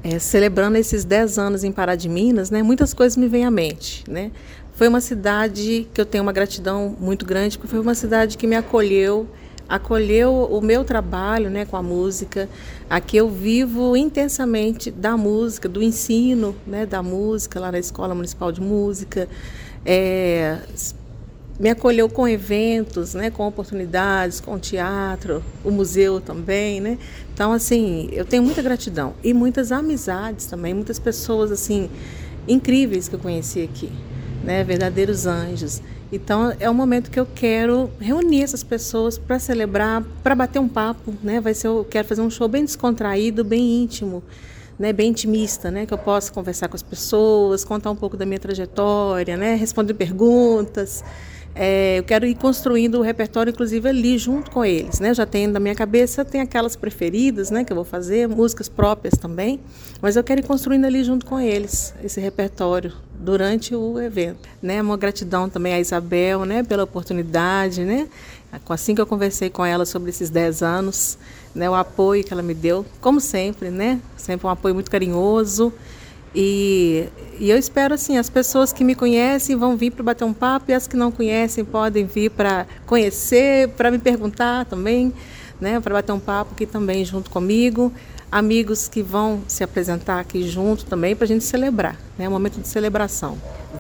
Celebrando esses 10 anos em Pará de Minas, né, muitas coisas me vêm à mente, né? Foi uma cidade que eu tenho uma gratidão muito grande, porque foi uma cidade que me acolheu o meu trabalho, né, com a música. Aqui eu vivo intensamente da música, do ensino, né, da música lá na Escola Municipal de Música. É, Me acolheu com eventos, né, com oportunidades, com teatro, o museu também, né? Então, assim, eu tenho muita gratidão e muitas amizades também, muitas pessoas, assim, incríveis que eu conheci aqui, né? Verdadeiros anjos. Então, é um momento que eu quero reunir essas pessoas para celebrar, para bater um papo, né? Eu quero fazer um show bem descontraído, bem íntimo, né, bem intimista, né, que eu possa conversar com as pessoas, contar um pouco da minha trajetória, né, responder perguntas. Eu quero ir construindo o repertório, inclusive, ali junto com eles, né? Já tenho na minha cabeça, tem aquelas preferidas, né, que eu vou fazer, músicas próprias também, mas eu quero ir construindo ali junto com eles esse repertório durante o evento, né? Uma gratidão também à Isabel, né, pela oportunidade, né? Assim que eu conversei com ela sobre esses 10 anos, né, o apoio que ela me deu, como sempre, né? Sempre um apoio muito carinhoso. E eu espero, assim, as pessoas que me conhecem vão vir para bater um papo e as que não conhecem podem vir para conhecer, para me perguntar também, né, para bater um papo aqui também junto comigo. Amigos que vão se apresentar aqui junto também para a gente celebrar, né, um momento de celebração.